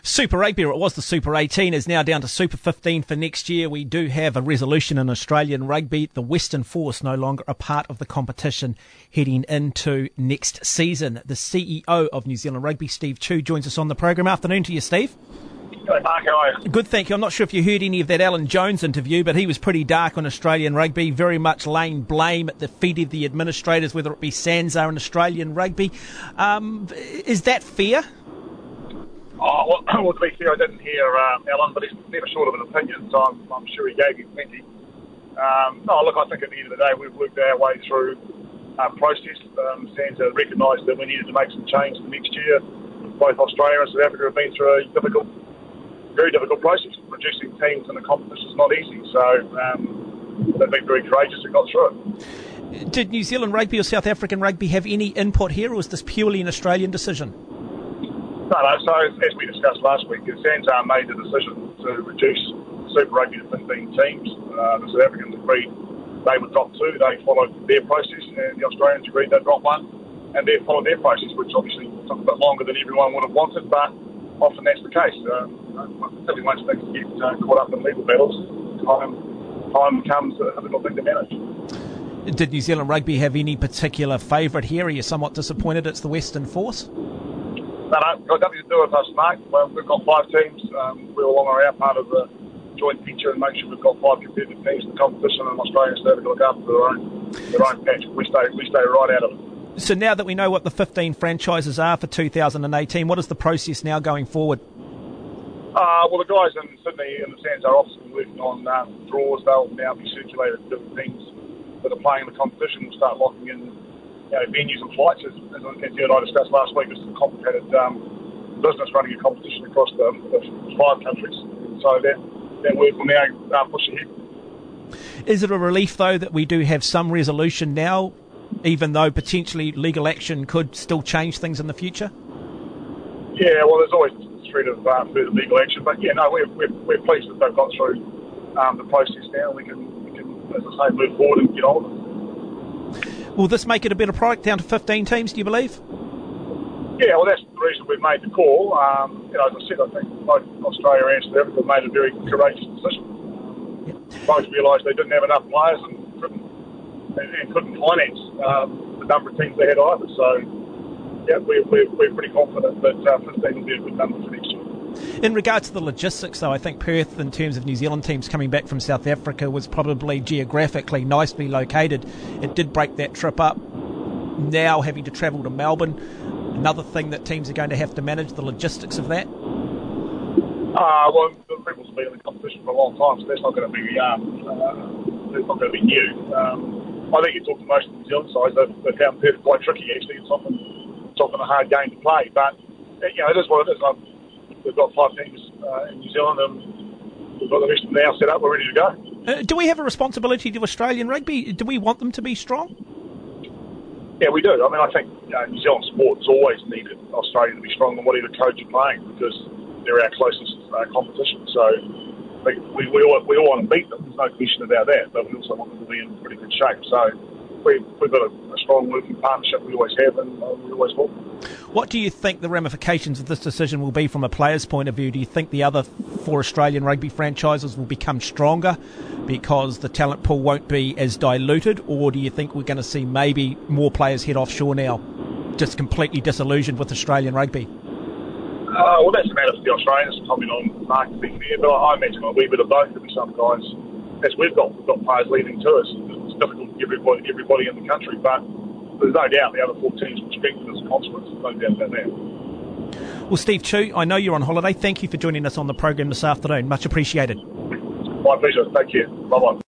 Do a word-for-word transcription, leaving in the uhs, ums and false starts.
Super Rugby, or it was the Super eighteen, is now down to Super fifteen for next year. We do have a resolution in Australian rugby. The Western Force no longer a part of the competition heading into next season. The C E O of New Zealand Rugby, Steve Tew, joins us on the program. Afternoon to you, Steve. Hello, Mark. How are you? Good, thank you. I'm not sure if you heard any of that Alan Jones interview, but he was pretty dark on Australian rugby, very much laying blame at the feet of the administrators, whether it be SANZAAR and Australian rugby. Um, is that fair? Oh, well, well, to be fair, I didn't hear um, Alan, but he's never short of an opinion, so I'm, I'm sure he gave you plenty. Um, no, look, I think at the end of the day, we've worked our way through our process. Um, SANZAAR recognised that we needed to make some change for next year. Both Australia and South Africa have been through a difficult, very difficult process. Reducing teams in the competition is not easy, so um, they've been very courageous and got through it. Did New Zealand Rugby or South African Rugby have any input here, or was this purely an Australian decision? No, no, so as we discussed last week, SANZAAR made the decision to reduce Super Rugby to fifteen teams. Uh, the South Africans agreed they would drop two. They followed their process, and the Australians agreed they'd drop one. And they followed their process, which obviously took a bit longer than everyone would have wanted, but often that's the case. Um, certainly once things get uh, caught up in legal battles, time, time becomes a difficult thing to manage. Did New Zealand Rugby have any particular favourite here? Are you somewhat disappointed it's the Western Force? No, no, got nothing to do with us, Mark. Well, we've got five teams. Um, we're all on our part of the joint venture and make sure we've got five competitive teams in the competition, and Australia and South Africa look after their own, their own patch. We stay, we stay right out of it. So now that we know what the fifteen franchises are for two thousand eighteen, what is the process now going forward? Uh, well, the guys in Sydney in the SANZAAR office are working on um, draws. They'll now be circulated to different teams that are playing in the competition. We'll start locking in you know, venues and flights. As, as you and I discussed last week, it's a complicated um, business running a competition across the, the five countries. So that, that work will now uh, push ahead. Is it a relief, though, that we do have some resolution now, even though potentially legal action could still change things in the future? Yeah, well, there's always a threat of uh, further legal action, but yeah, no, we're we're, we're pleased that they've got through um, the process now. We can, we can, as I say, move forward and get on with it. Will this make it a better product down to fifteen teams, do you believe? Yeah, well, that's the reason we've made the call. Um, you know, as I said, I think both Australia and South Africa made a very courageous decision. Yep. Both realised they didn't have enough players and couldn't and, and couldn't finance um, the number of teams they had either. So, yeah, we're, we're, we're pretty confident that uh, fifteen will be a good number for next year. In regard to the logistics, though, I think Perth, in terms of New Zealand teams coming back from South Africa, was probably geographically nicely located. It did break that trip up. Now having to travel to Melbourne, another thing that teams are going to have to manage, the logistics of that. Uh, well, the Rebels have been in the competition for a long time, so that's not going to be um, uh, that's not going to be new. Um, I think you talk to most of the New Zealand sides, they've, they've found Perth quite tricky. Actually, it's often it's often a hard game to play, but you know it is what it is. I'm, We've got five teams uh, in New Zealand and we've got the rest of them now set up. We're ready to go. Uh, do we have a responsibility to Australian rugby? Do we want them to be strong? Yeah, we do. I mean, I think you know, New Zealand sports always needed Australia to be strong in whatever coach you're playing because they're our closest uh, competition. So we, we, we, all, we all want to beat them. There's no question about that. But we also want them to be in pretty good shape. So we've, we've got a, a strong working partnership we always have and uh, we always will. What do you think the ramifications of this decision will be from a player's point of view? Do you think the other four Australian rugby franchises will become stronger because the talent pool won't be as diluted, or do you think we're going to see maybe more players head offshore now, just completely disillusioned with Australian rugby? Uh, well, that's a matter for the Australians, probably not Mark to be fair, but I imagine a wee bit of both. There'll be some guys, as we've got, we've got players leaving to us. It's difficult to get everybody, everybody in the country, but there's no doubt the other four teams will strengthen as a consequence. There's no doubt about that. Well, Steve Tew, I know you're on holiday. Thank you for joining us on the program this afternoon. Much appreciated. My pleasure. Take care. Bye-bye.